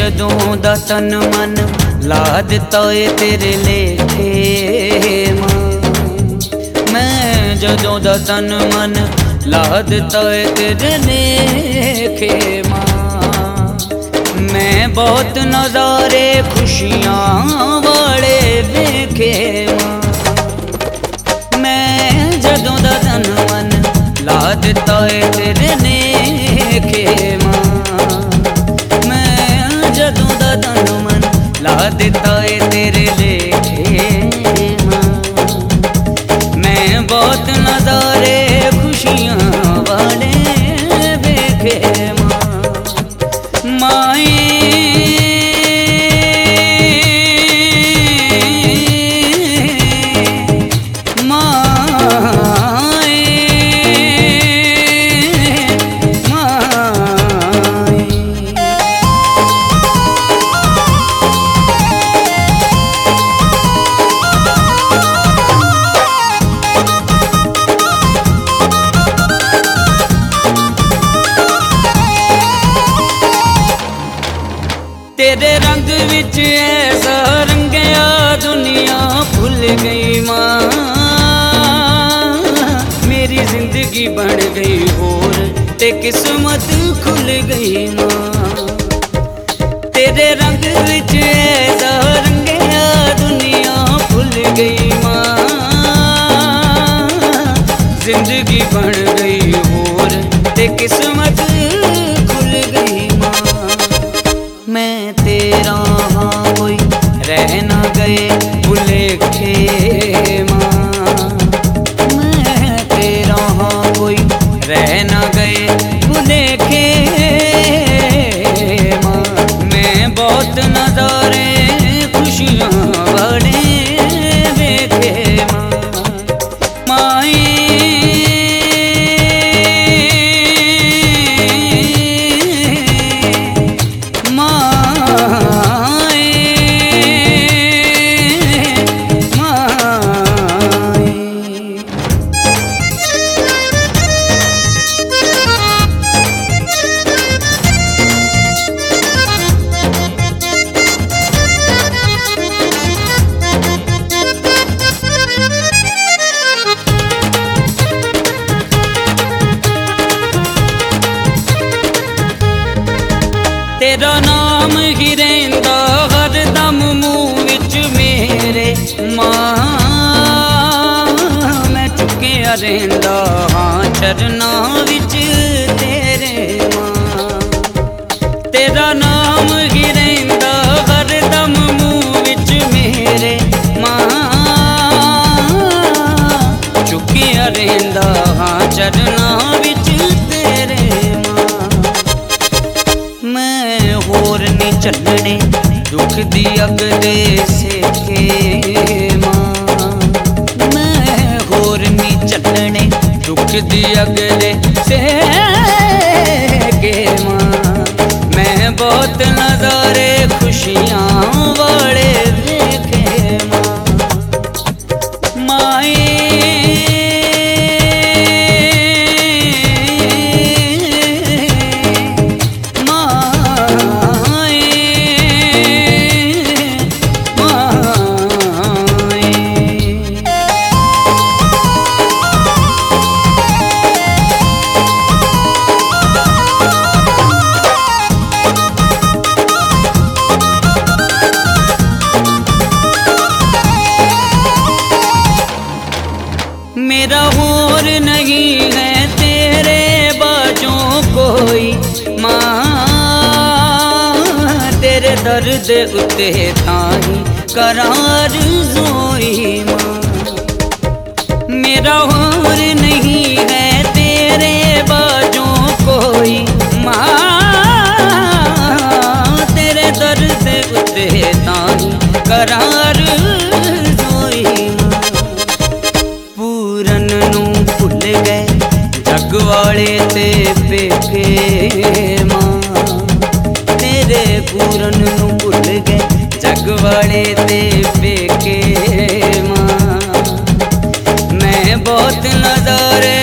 जदों दा तन मन ला दिता है तेरे लेखे मां। मैं जदों दा तन मन ला दिता है तेरे लेखे मां। मैं बहुत नज़ारे खुशियां वाले देखे मां। मैं जदों दा तन मन ला दिता है तेरे लेखे मां। मैं जदों दा तन मन ला दिता है तेरे लेखे मां। मैं बहुत नज़ारे खुशियां वाले देखे मां। माए तेरे रंग विच ऐसा रंगया दुनिया भुल गई मां। मेरी जिंदगी बन गई होर ते किस्मत खुल गई मां। तेरे रंग विच ऐसा रंगया दुनिया भुल गई मां। जिंदगी बन गई होर ते किस्मत खुल गई मां। मैं तेरा हाँ कोई रह न गए भुलेखे मां। मैं तेरा हाँ कोई रह न गए भुलेखे मां। मैं बहुत नज़ारे खुशियां वाले देखे मां। माए तेरा नाम ही रहिंदा हर दम मुँह विच मेरे मां। मैं चुकिया रहिंदा हाँ चरना विच तेरे मां। तेरा नाम ही रहिंदा हर दम मुँह विच मेरे मां। चुकिया रहिंदा हाँ चरना विच तेरे मां। मैं होर नहीं चलने दुख दी अग दे सेके मां। मैं होर नहीं चलने दुख दी अग दे सेके मां। मैं बहुत नज़ारे खुशियां वाले देखे मां। माए मेरा होर नहीं है तेरे बाजों कोई मां। तेरे दर्द उत्ते ताही करार जोई मां। मेरा होर नहीं है तेरे बाजों कोई मां। तेरे दर्द उत्ते ताही करार जोई मां। पूरन नू भुल गए जग वाले ते पेके मां। तेरे पूरन नू भुल गए जग वाले ते पेके मां। मैं बहुत नज़ारे